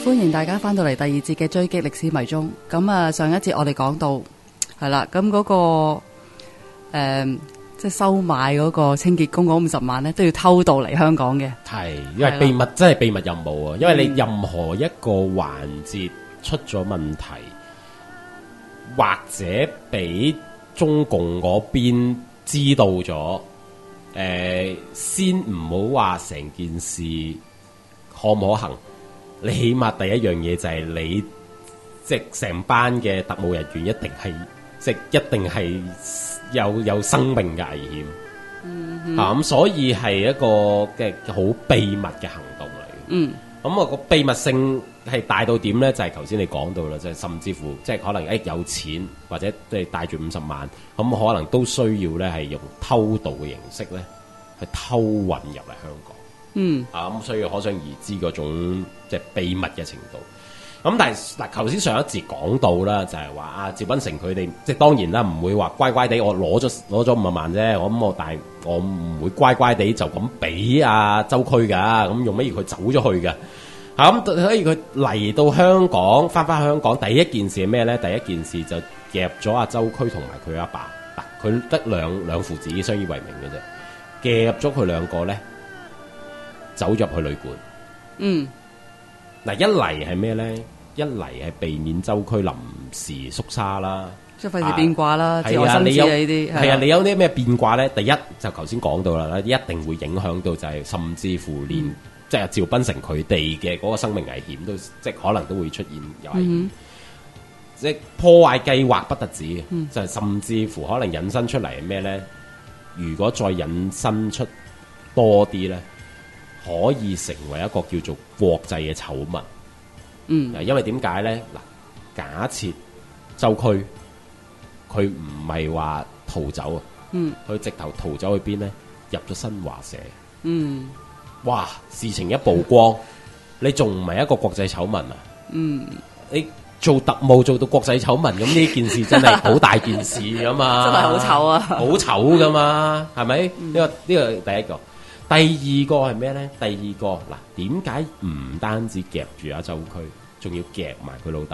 歡迎大家翻到嚟第二節嘅追擊歷史迷蹤。咁啊，上一節我哋講到係啦，咁嗰個即係收買嗰個清潔工嗰50萬咧，都要偷渡嚟香港嘅。 係，因為秘密真係秘密任務啊！因為你任何一個環節出咗問題，或者俾中共嗰邊知道咗，先唔好話成件事可唔可行。你起碼第一樣嘢就係你即係成班嘅特務人員一定係一定係有生命嘅危險。咁所以係一個嘅好秘密嘅行動嚟嘅。咁個秘密性係大到點咧？就係頭先你講到啦，就係甚至乎即係可能有錢或者即係帶住50萬，咁可能都需要咧係用偷渡嘅形式咧去偷運入嚟香港。咁所以可想而知嗰種即係秘密嘅程度。咁但係嗱，頭先上一節講到啦，就係話趙斌成佢哋即係當然啦，唔會話乖乖地我攞咗50萬啫，但係我唔會乖乖地就咁俾阿周區噶，咁用乜嘢佢走咗去噶？咁所以佢嚟到香港，翻香港第一件事係咩咧？第一件事就夾咗阿周區同埋佢阿爸，嗱佢得兩父子相依為命嘅啫，夾咗佢兩個咧。走入去旅館，嗱一嚟係咩咧？一嚟係避免周區臨時縮沙啦， 即係費事變卦啦，自係啊，你有呢啲係啊， 你有啲咩變卦咧？第一就頭先講到啦，一定會影響到就係甚至乎連即係趙斌成佢哋嘅嗰個生命危險都即係可能都會出現有危險，即係破壞計劃不特止，就係甚至乎可能引申出嚟係咩咧？如果再引申出多啲咧？可以成為一個叫做國際嘅醜聞，因為點解咧？嗱，假設周區佢唔係話逃走啊，佢直頭逃走去邊咧？入咗新華社，哇！事情一曝光，你仲唔係一個國際醜聞啊？你做特務做到國際醜聞，咁呢件事真係好大件事噶嘛？ 真係好醜啊！ 好醜噶嘛？係咪？呢個第一個。第二個係咩咧？第二個嗱，點解唔單止夾住阿周區，仲要夾埋佢老豆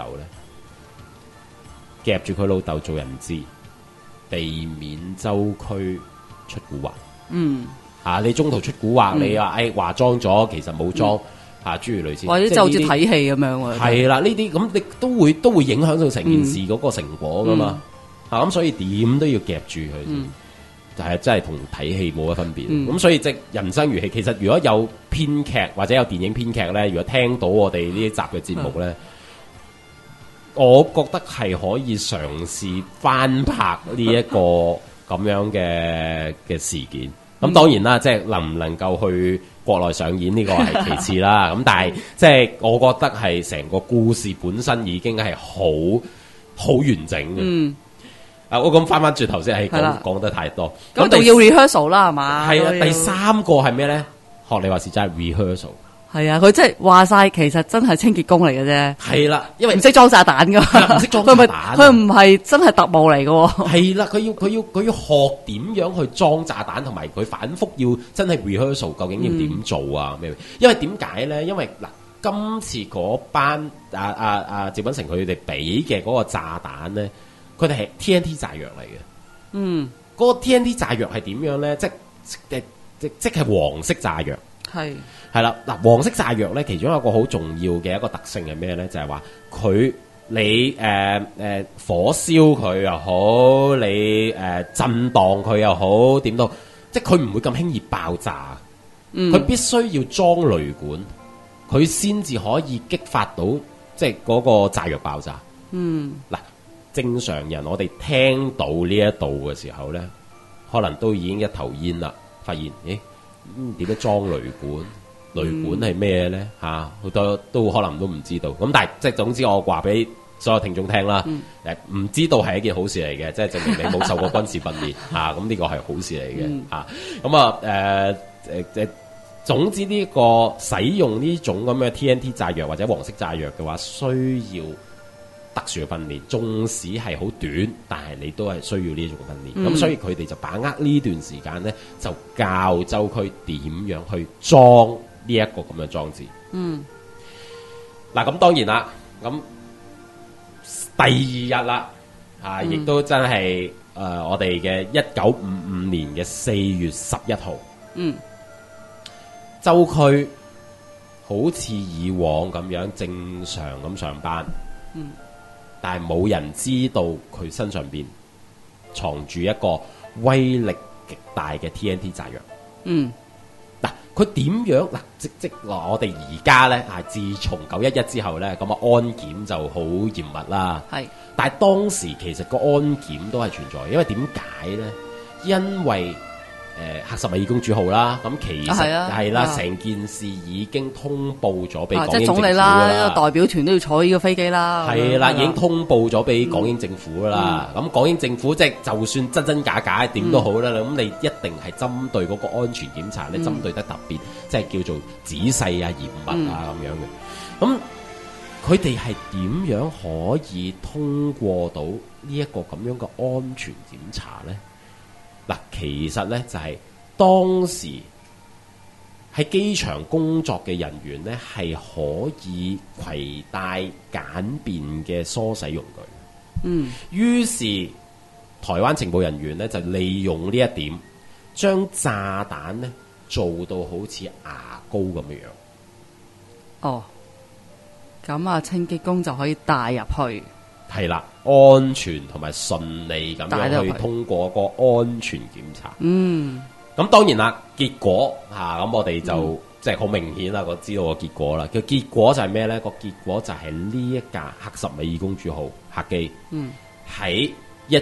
咧？夾住佢老豆做人質，避免周區出蠱惑。你中途出蠱惑，你話話裝咗，其實冇裝諸如類似， 或者就好似睇戲咁樣喎。 係啦，呢啲咁你都會影響到成件事嗰個成果噶嘛。咁所以點都要夾住佢。係真係同睇戲冇乜分別，咁所以即人生如戲。其實如果有編劇或者有電影編劇咧，如果聽到我哋呢一集嘅節目咧，我覺得係可以嘗試翻拍呢一個咁樣嘅事件。咁當然啦，即係能唔能夠去國內上演呢個係其次啦。咁但係即係我覺得係成個故事本身已經係好完整嘅。我咁翻轉頭先係講得太多， 咁仲要 rehearsal 啦係嘛？ 係啊，第三個係咩咧？學你話是真係 rehearsal。係啊，佢即係話晒，其實真係清潔工嚟嘅啫。 係啦，因為唔識裝炸彈噶， 唔識裝炸彈， 佢唔係真係特務嚟嘅。係啦，佢要學點樣去裝炸彈，同埋佢反覆要真係 rehearsal， 究竟要點做啊？咩？因為點解咧？因為嗱，今次嗰班趙斌成佢哋俾嘅嗰個炸彈咧。佢哋係 TNT 炸藥嚟嘅，嗰個 TNT 炸藥係點樣咧？即係黃色炸藥，係啦。嗱，黃色炸藥咧，其中一個好重要嘅一個特性係咩咧？就係話你火燒佢又好，你震盪佢又好，點都即係佢唔會咁輕易爆炸。佢必須要裝雷管，佢先至可以激發到即係嗰個炸藥爆炸。嗱。正常人我哋聽到呢一度嘅時候咧，可能都已經一頭煙啦。發現點樣裝雷管？雷管係咩咧？好多都可能都唔知道。咁但係即係總之，我話俾所有聽眾聽啦。唔知道係一件好事嚟嘅，即係證明你冇受過軍事訓練咁呢個係好事嚟嘅。總之呢個使用呢種咁嘅 TNT 炸藥或者黃色炸藥嘅話，需要特殊嘅訓練，縱使係好短，但係你都係需要呢種訓練。咁所以佢哋就把握呢段時間咧，就教周區點樣去裝呢一個咁嘅裝置。 嗱，咁當然啦，咁第二日啦，亦都真係我哋嘅1955年嘅4月11號，州區好似以往咁樣正常咁上班，但係冇人知道佢身上邊藏住一個威力極大嘅 TNT 炸藥。嗱，佢點樣嗱？即我哋而家咧自從911之後咧，咁安檢就好嚴密啦。係，但係當時其實個安檢都係存在，因為點解咧？因為克什米爾公主號啦，咁其實係啦，成件事已經通報咗俾港英政府啦。即係總理啦， 代表團都要坐呢個飛機啦。 係啦，已經通報咗俾港英政府啦。咁港英政府即係就算真真假假點都好啦，咁你一定係針對嗰個安全檢查咧，針對得特別，即係叫做仔細啊、嚴密啊咁樣嘅。咁佢哋係點樣可以通過到呢一個咁樣嘅安全檢查咧？嗱，其實咧就係當時喺機場工作嘅人員咧，係可以攜帶簡便嘅梳洗用具。於是台灣情報人員咧就利用呢一點，將炸彈咧做到好似牙膏咁樣。 哦，咁啊，清潔工就可以帶入去。 係啦，安全同埋順利咁樣去通過個安全檢查。咁當然啦，結果咁我哋就即係好明顯啦，我知道個結果啦。個結果就係咩呢？個結果就係呢一架克什米爾公主號客機，喺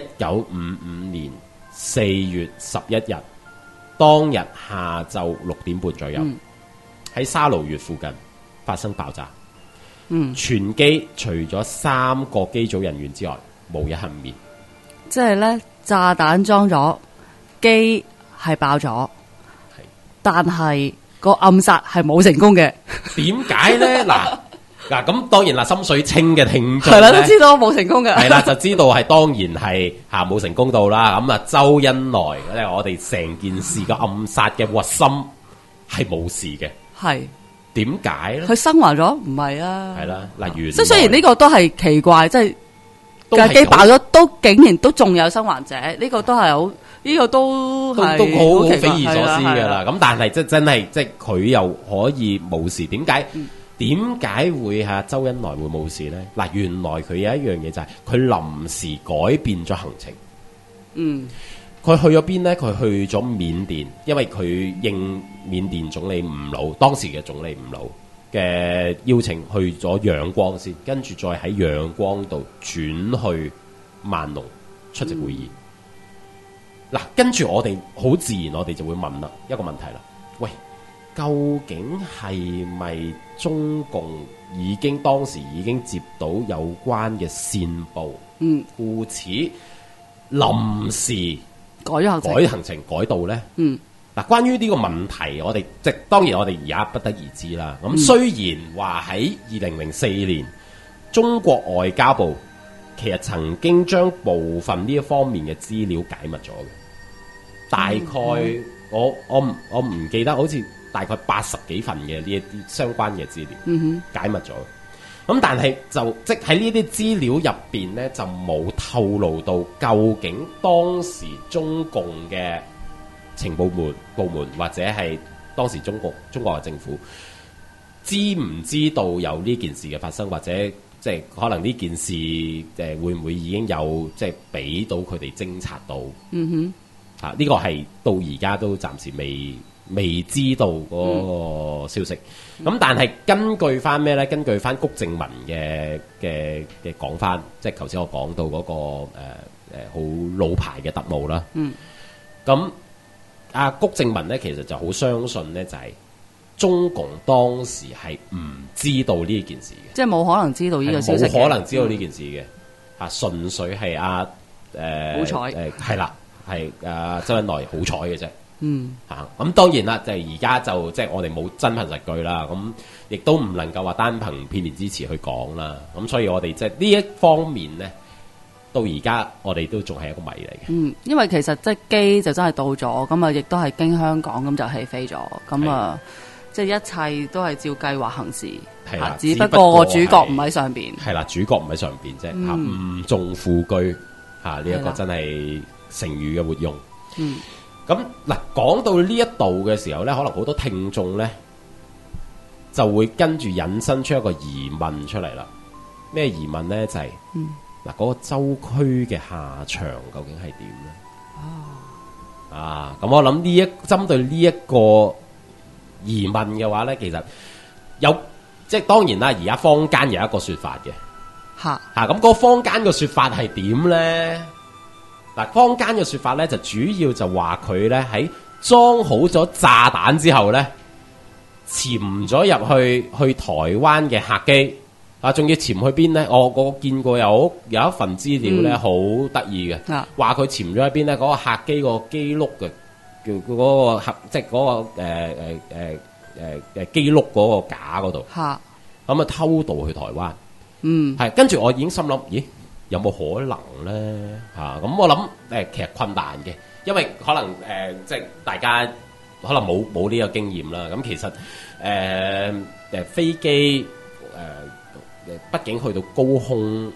1955年4月11日當日下晝6點半左右，喺沙勞越附近發生爆炸。全機除咗3個機組人員之外，無一幸免。即係咧， 炸彈裝咗，機係爆咗，但係個暗殺係冇成功嘅。點解咧？嗱，咁當然啦，心水清嘅聽眾係啦，都知道冇成功嘅。係啦，就知道係當然係冇成功到啦。咁周恩來咧，我哋成件事嘅暗殺嘅核心係冇事嘅。係。點解咧？佢生還咗？唔係啊。係啦，例如即係雖然呢個都係奇怪，即係架機爆咗，都竟然都仲有生還者，呢個都係好，呢個都好匪夷所思㗎啦。咁但係真係即係佢又可以冇事，點解？點解會周恩來會冇事咧？嗱，原來佢有一樣嘢就係佢臨時改變咗行程。佢去咗邊呢？佢去咗緬甸，因為佢應緬甸總理吳魯當時嘅總理吳魯嘅邀請，去咗仰光先，跟住再喺仰光度轉去萬隆出席會議。嗱，跟住我哋好自然，我哋就會問啦一個問題啦，喂，究竟係咪中共當時已經接到有關嘅線報？故此臨時改行程改道咧。嗱，關於呢個問題，我哋當然我哋而家不得而知啦。咁雖然話喺2004年，中國外交部其實曾經將部分呢一方面嘅資料解密咗嘅，大概我唔記得，好似大概80幾份嘅呢一啲相關嘅資料解密咗。咁但係就即喺呢啲資料入邊咧，就冇透露到究竟當時中共嘅情報部門或者係當時中國嘅政府知唔知道有呢件事嘅發生，或者即係可能呢件事會唔會已經有即係俾到佢哋偵察到？呢個係到而家都暫時未知道嗰個消息。咁但係根據翻咩咧？根據翻谷正文嘅講翻，即係頭先我講到嗰個好老牌嘅特務啦。咁阿谷正文咧，其實就好相信咧，就係中共當時係唔知道呢件事嘅，即係冇可能知道呢個消息，冇可能知道呢件事嘅。純粹係好彩係啦，係周恩來好彩嘅啫。咁當然啦，就係而家就即係我哋冇真憑實據啦，咁亦都唔能夠話單憑片面之詞去講啦。咁所以我哋即係呢一方面咧，到而家我哋都仲係一個謎嚟嘅。因為其實即係機就真係到咗，咁啊亦都係經香港咁就起飛咗，咁啊即係一切都係照計劃行事， 係啦只不過個主角唔喺上邊。 係啦，主角唔喺上邊啫，誤中副車呢一個真係成語嘅活用。咁嗱，講到呢一度嘅時候咧，可能好多聽眾咧就會跟住引申出一個疑問出嚟啦。咩疑問咧？就係嗱，嗰個州區嘅下場究竟係點咧？咁我諗針對呢一個疑問嘅話咧，其實有即係當然啦，而家坊間有一個說法嘅咁嗰個坊間嘅說法係點咧？嗱，坊間嘅說法咧就主要就話佢咧喺裝好咗炸彈之後咧，潛咗入去台灣嘅客機仲要潛去邊咧？我見過有一份資料咧，好得意嘅，話佢潛咗喺邊咧？嗰個客機個機轆嘅叫嗰個客，即係嗰個機轆嗰個架嗰度，咁偷渡去台灣。係跟住我已經心諗，咦？有冇可能咧？咁我諗其實困難嘅，因為可能即係大家可能冇呢個經驗啦。咁其實飛機畢竟去到高空，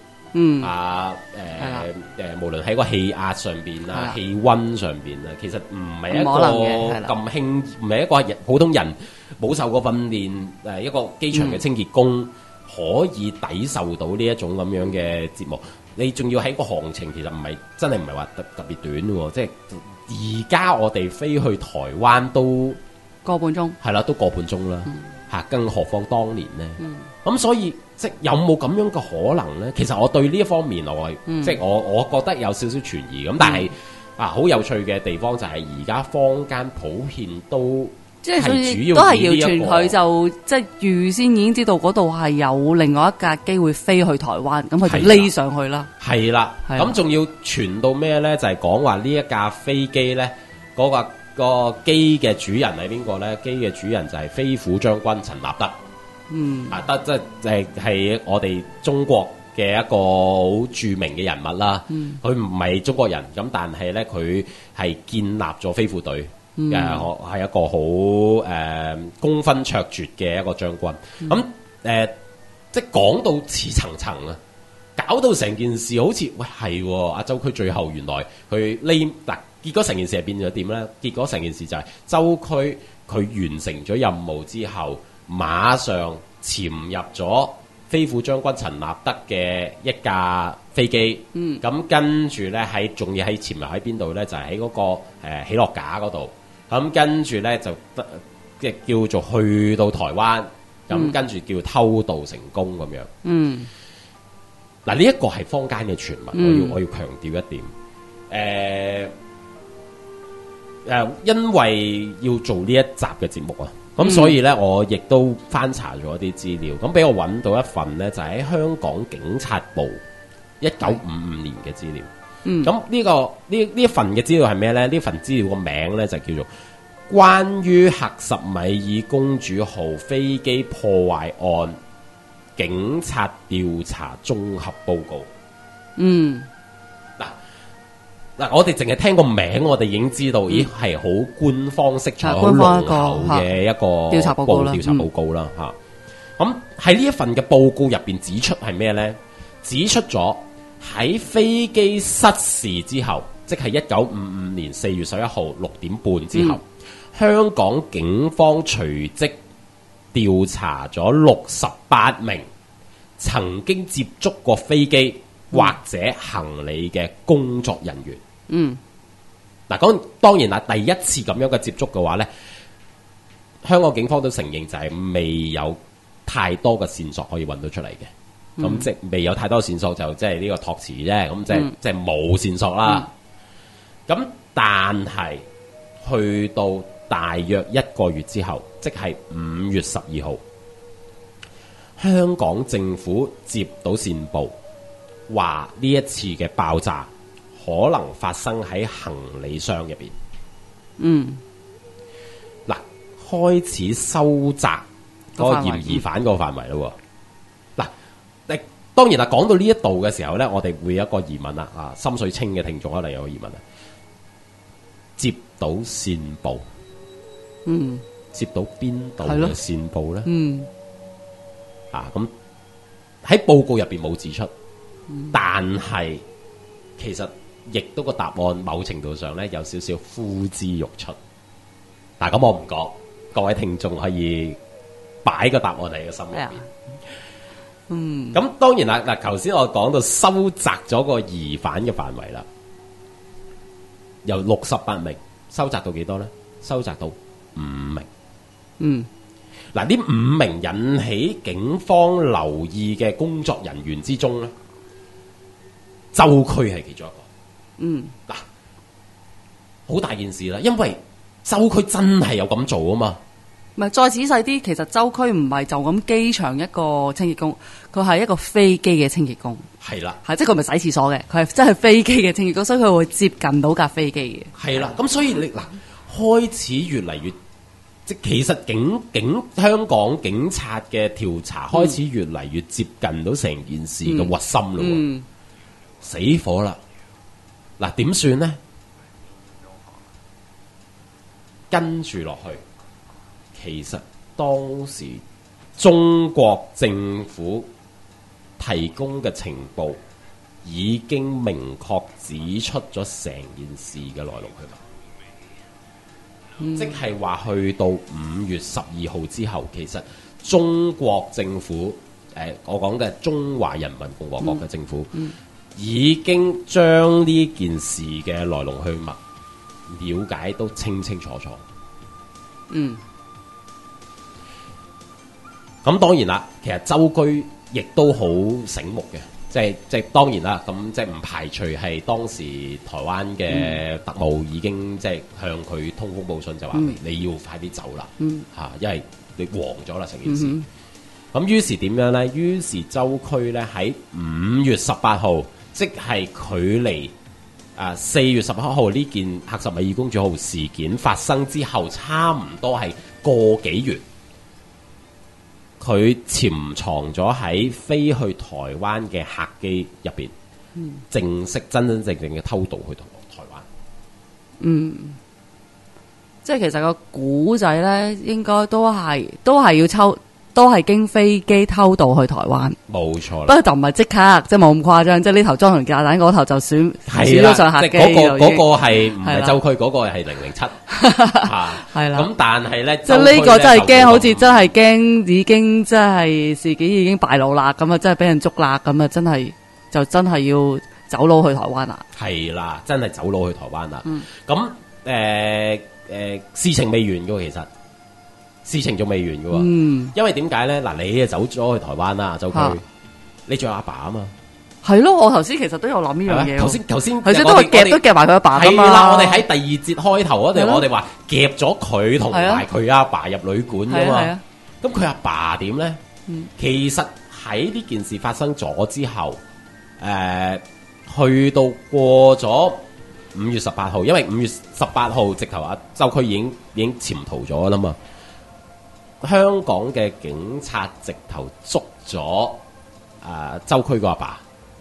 無論喺個氣壓上邊啦、氣温上邊啦，其實唔係一個咁輕，唔係一個普通人冇受過訓練一個機場嘅清潔工可以抵受到呢一種咁樣嘅折磨。你仲要喺個航程，其實真係唔係話特別短喎，即係而家我哋飛去台灣都個半鐘，係啦，都個半鐘啦，更何況當年呢？咁所以即係有冇咁樣嘅可能呢？其實我對呢一方面即係我覺得有少少存疑咁，但係好有趣嘅地方就係而家坊間普遍都即係主要都係謠傳佢就即係預先已經知道嗰度係有另外一架機會飛去台灣，咁佢就匿上去啦。係啦，咁仲要傳到咩呢？就係講話呢一架飛機呢，嗰個機嘅主人係邊個呢？機嘅主人就係飛虎將軍陳立德。即係我哋中國嘅一個好著名嘅人物啦。佢唔係中國人，咁但係呢，佢係建立咗飛虎隊。係一個好功勳卓絕嘅一個將軍。咁即係講到似層層啊，搞到成件事好似喂係阿州區最後原來佢結果成件事係變咗點呢？結果成件事就係州區佢完成咗任務之後，馬上潛入咗飛虎將軍陳立德嘅一架飛機。咁跟住呢，仲要潛入喺邊度呢？就係喺嗰個起落架嗰度。咁跟住咧就即係叫做去到台灣，咁跟住叫偷渡成功咁樣。嗱呢一個係坊間嘅傳聞，我要強調一點。因為要做呢一集嘅節目啊，咁所以咧我亦都翻查咗啲資料，咁俾我揾到一份咧就喺香港警察部1955年嘅資料。咁呢一份嘅資料係咩呢？呢份資料個名呢就叫做《關於喀什米爾公主號飛機破壞案警察調查綜合報告》。嗱，我哋淨係聽個名，我哋已經知道，咦係好官方色彩好濃厚嘅一個調查報告啦。咁喺呢一份嘅報告入邊指出係咩呢？指出咗喺飛機失事之後，即係1955年4月11號6點半之後，香港警方隨即調查咗68名曾經接觸過飛機或者行李嘅工作人員。嗱，咁當然啦，第一次咁樣嘅接觸嘅話呢，香港警方都承認就係未有太多嘅線索可以揾到出嚟嘅。咁即未有太多線索，就即係呢個託詞啫。咁即係冇線索啦。咁但係去到大約1個月之後，即係5月12號，香港政府接到線報，話呢一次嘅爆炸可能發生喺行李箱入邊。嗱，開始收窄嗰個嫌疑犯個範圍咯。當然啦，講到呢一度嘅時候呢，我哋會有一個疑問啦。深水清嘅聽眾可能有個疑問啦。接到線報， 接到邊度嘅線報咧？咁喺報告入邊冇指出，但係其實亦都個答案某程度上咧有少少呼之欲出。嗱，咁我唔講，各位聽眾可以擺個答案喺個心入邊。咁當然啦，嗱，頭先我講到收窄咗個疑犯嘅範圍啦，由68名收窄到幾多咧？收窄到5名。嗱，呢5名引起警方留意嘅工作人員之中咧，周區係其中一個。嗱，好大件事啦，因為周區真係有咁做啊嘛。 唔係，再仔細啲，其實周區唔係就咁機場一個清潔工，佢係一個飛機嘅清潔工。 係啦， 即係佢唔係洗廁所嘅，佢係真係飛機嘅清潔工，所以佢會接近到架飛機嘅。 係啦，咁所以你嗱開始越嚟越，即其實香港警察嘅調查開始越嚟越接近到成件事嘅核心咯。死火啦！嗱，點算呢？跟住落去。其實當時中國政府提供嘅情報已經明確指出咗成件事嘅來龍去脈，即係話去到5月12號之後，其實中國政府我講嘅中華人民共和國嘅政府已經將呢件事嘅來龍去脈了解都清清楚楚。咁當然啦，其實周居亦都好醒目嘅，即係當然啦，咁即係唔排除係當時台灣嘅特務已經即係向佢通風報信，就話你要快啲走啦，因為你黃咗啦成件事。咁於是點樣呢？於是周區呢喺5月18號，即係距離4月11號呢件喀什米爾公主號事件發生之後，差唔多係個幾月。佢潛藏咗喺飛去台灣嘅客機入邊，正式真正嘅偷渡去台灣。 即係其實個古仔咧，應該都係都係經飛機偷渡去台灣。 冇錯啦， 不過就唔係即刻，即係冇咁誇張，即係呢頭裝同炸彈，嗰頭就選咗上客機。 嗰個係唔係周區？嗰個係007。 係啦。 咁但係咧， 即係呢個真係驚，好似真係驚，已經真係事件已經敗露啦，咁啊真係俾人捉啦，咁啊真係要走佬去台灣啦。係啦，真係走佬去台灣啦。咁事情未完噶，其實。事情仲未完嘅喎，因為點解咧？嗱，你走咗去台灣啦，周區，你仲有阿爸啊嘛？ 係咯，我頭先其實都有諗呢樣嘢。頭先都夾埋佢阿爸噶嘛。 係啦，我哋喺第2節開頭我哋話夾咗佢同埋佢阿爸入旅館噶嘛。咁佢阿爸點咧？其實喺呢件事發生咗之後，去到過咗5月18號，因為5月18號直頭周區已經潛逃咗啦嘛。香港嘅警察直頭捉咗周區個阿爸，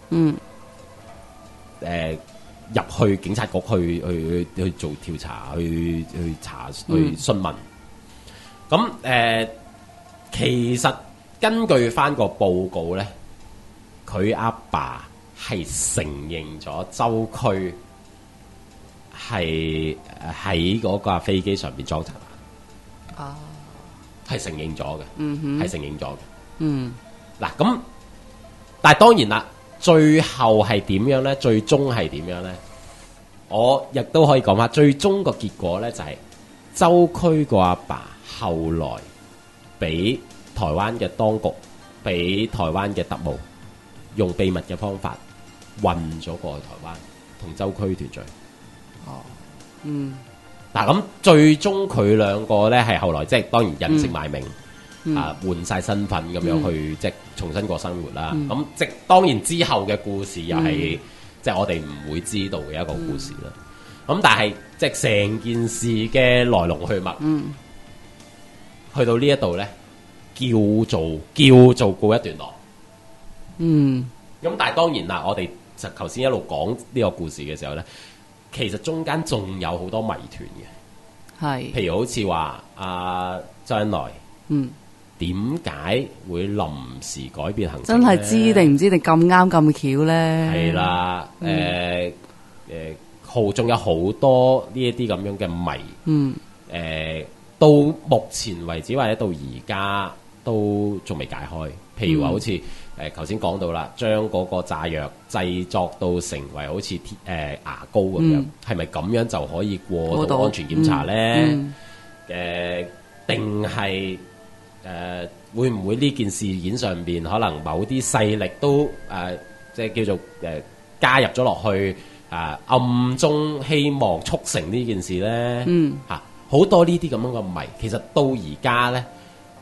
入去警察局去做調查，去查去詢問。咁其實根據翻個報告咧，佢阿爸係承認咗周區係喺嗰架飛機上邊裝炸彈。係承認咗嘅，係承認咗嘅。嗱咁，但係當然啦，最後係點樣咧？最終係點樣咧？我亦都可以講下，最終個結果咧就係周區個阿爸後來俾台灣嘅當局，俾台灣嘅特務用秘密嘅方法運咗過去台灣，同周區團聚。嗱咁最終佢兩個咧係後來即係當然人姓埋名，換晒身份咁樣去即係重新過生活啦。咁即係當然之後嘅故事又係即係我哋唔會知道嘅一個故事啦。咁但係即係成件事嘅來龍去脈，去到呢一度咧叫做告一段落。咁但係當然啦，我哋就頭先一路講呢個故事嘅時候咧，其實中間仲有好多謎團嘅。 係， 譬如好似話周恩來，點解會臨時改變行程呢？ 真係知定唔知定咁啱咁巧咧？ 係啦，仲有好多呢一啲咁樣嘅謎，到目前為止或者到而家都仲未解開。譬如話好似頭先講到啦，將嗰個炸藥製作到成為好似牙膏咁樣，係咪咁樣就可以過到安全檢查呢？定係會唔會呢件事件上邊可能某啲勢力都即係叫做加入咗落去暗中希望促成呢件事呢？好多呢啲咁樣嘅謎，其實到而家呢，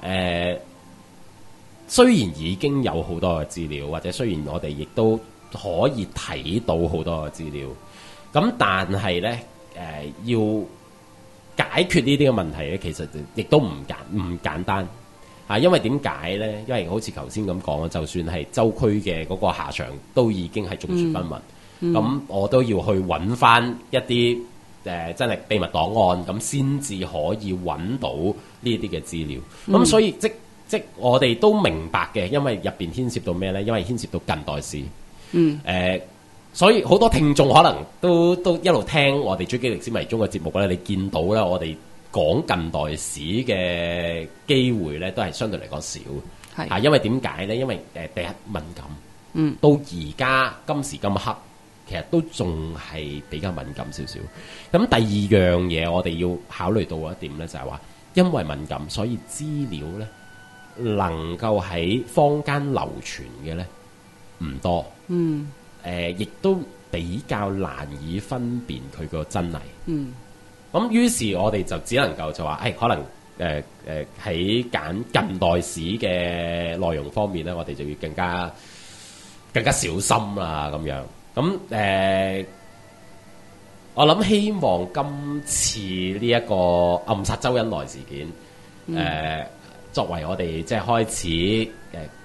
雖然已經有好多嘅資料，或者雖然我哋亦都可以睇到好多嘅資料，咁但係呢，要解決呢啲嘅問題咧，其實亦都唔簡單因為點解呢？因為好似頭先咁講，就算係州區嘅嗰個下場都已經係眾說紛紜，咁我都要去揾翻一啲真係秘密檔案，咁先至可以揾到呢啲嘅資料。咁所以即我哋都明白嘅，因為入邊牽涉到咩呢？因為牽涉到近代史。所以好多聽眾可能都一路聽我哋追擊歷史迷蹤嘅節目咧，你見到咧，我哋講近代史嘅機會咧，都係相對嚟講少。係因為點解呢？因為第一敏感，到而家今時今刻，其實都仲係比較敏感少少。咁第二樣嘢，我哋要考慮到一點呢，就係話，因為敏感，所以資料呢能夠喺坊間流傳嘅呢唔多。亦都比較難以分辨佢個真偽。咁於是我哋就只能夠就話，可能喺揀近代史嘅內容方面咧，我哋就要更加小心啦咁樣。咁我諗希望今次呢一個暗殺周恩來事件，作為我哋即係開始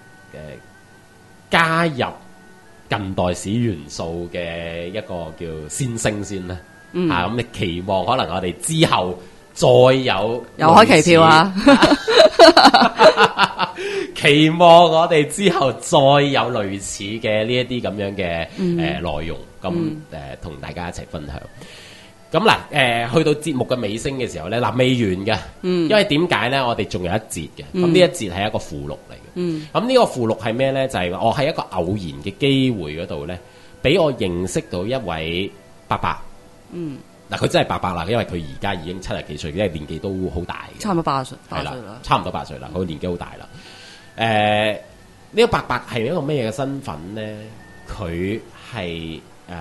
加入近代史元素嘅一個叫先聲先啦，咁你期望可能我哋之後再有又開期票啊！ 期望我哋之後再有類似嘅呢一啲咁樣嘅內容，咁同大家一齊分享。咁嗱，去到節目嘅尾聲嘅時候咧，未完嘅，因為點解咧？我哋仲有一節嘅，咁呢一節係一個附錄嚟嘅。咁呢個附錄係咩咧？就係我喺一個偶然嘅機會嗰度咧，俾我認識到一位伯伯。嗱，佢真係伯伯啦，因為佢而家已經70幾歲，因為年紀都好大嘅， 差唔多8歲， 係啦，差唔多8歲啦，佢年紀好大啦。呢個伯伯係一個咩嘅身份咧？佢係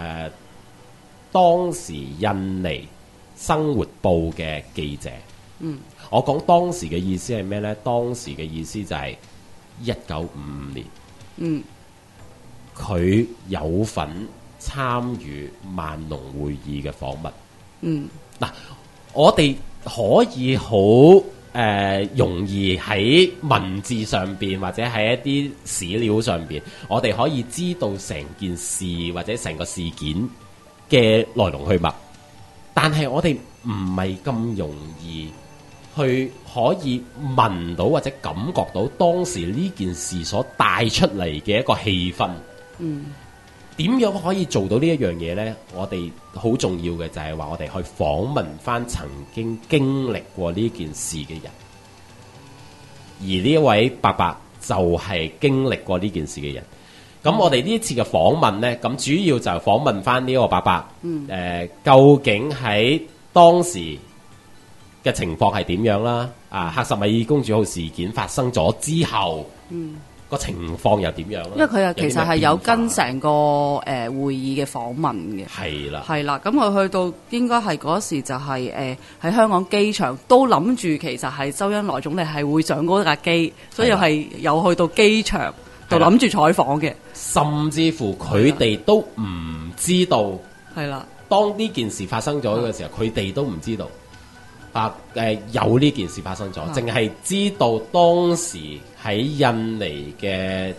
當時印尼生活報嘅記者。我講當時嘅意思係咩呢？當時嘅意思就係1955年。佢有份參與萬隆會議嘅訪問。嗱，我哋可以好容易喺文字上邊或者喺一啲史料上邊，我哋可以知道成件事或者成個事件嘅來龍去脈，但係我哋唔係咁容易去可以聞到或者感覺到當時呢件事所帶出嚟嘅一個氣氛。點樣可以做到呢一樣嘢呢？我哋好重要嘅就係話，我哋去訪問翻曾經經歷過呢件事嘅人，而呢一位伯伯就係經歷過呢件事嘅人。咁我哋呢次嘅訪問呢，咁主要就係訪問翻呢個伯伯，究竟喺當時嘅情況係點樣啦？克什米爾公主號事件發生咗之後，個情況又點樣啦？ 因為佢其實係有跟成個會議嘅訪問嘅，係啦。咁佢去到應該係嗰時就係喺香港機場都諗住，其實係周恩來總理係會上嗰架機，所以係有去到機場就諗住採訪嘅， 甚至乎佢哋都唔知道。 係啦， 當呢件事發生咗嘅時候，佢哋都唔知道有呢件事發生咗，淨係知道當時喺印尼嘅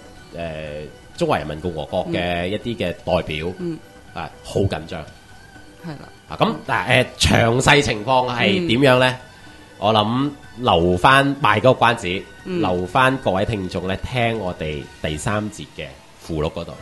中華人民共和國嘅一啲嘅代表好緊張， 係啦， 咁但係詳細情況係點樣呢？我諗留翻賣嗰個關子，留翻各位聽眾咧聽我哋第3節嘅附錄嗰度。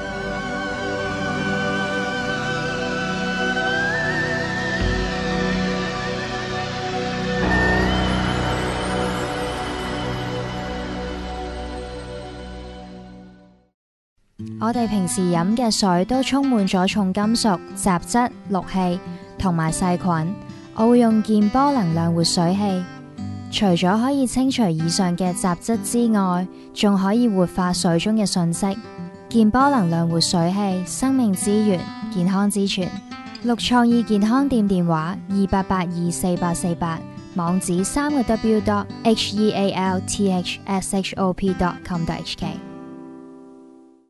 我哋平時飲嘅水都充滿咗重金屬、雜質、氯氣同埋細菌。我會用健波能量活水器，除咗可以清除以上嘅雜質之外，仲可以活化水中嘅信息。健波能量活水器，生命之源，健康之泉。綠創意健康店電話28824848，網址3個W.healthshop.com.hk。